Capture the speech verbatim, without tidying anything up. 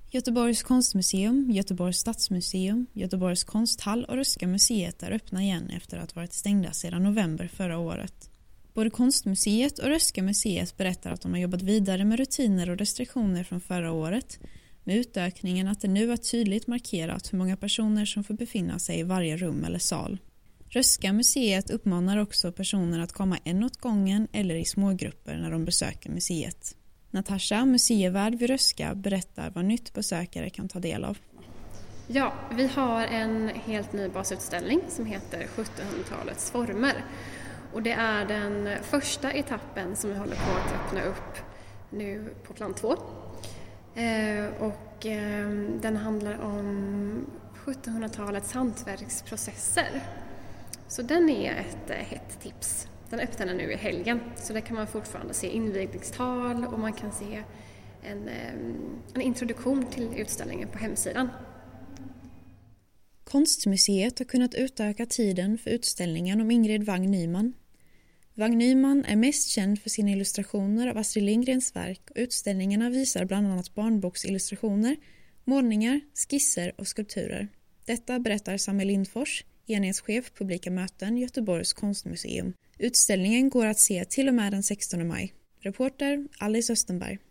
Göteborgs konstmuseum, Göteborgs stadsmuseum, Göteborgs konsthall och Röhsska museet är öppna igen efter att ha varit stängda sedan november förra året. Både konstmuseet och Röhsska museet berättar att de har jobbat vidare med rutiner och restriktioner från förra året, med utökningen att det nu är tydligt markerat hur många personer som får befinna sig i varje rum eller sal. Röhsska museet uppmanar också personer att komma en åt gången eller i smågrupper när de besöker museet. Natasha, museivärd vid Röhsska, berättar vad nytt besökare kan ta del av. Ja, vi har en helt ny basutställning som heter sjuttonhundratalets former. Och det är den första etappen som vi håller på att öppna upp nu på plan två. Eh, och eh, den handlar om sjuttonhundratalets hantverksprocesser. Så den är ett eh, hett tips. Den öppnar nu i helgen, så där kan man fortfarande se invigningstal och man kan se en, eh, en introduktion till utställningen på hemsidan. Konstmuseet har kunnat utöka tiden för utställningen om Ingrid Wang Nyman. Wang Nyman är mest känd för sina illustrationer av Astrid Lindgrens verk och utställningarna visar bland annat barnboksillustrationer, målningar, skisser och skulpturer. Detta berättar Samuel Lindfors, enhetschef publika möten Göteborgs konstmuseum. Utställningen går att se till och med den sextonde maj. Reporter Alice Östenberg.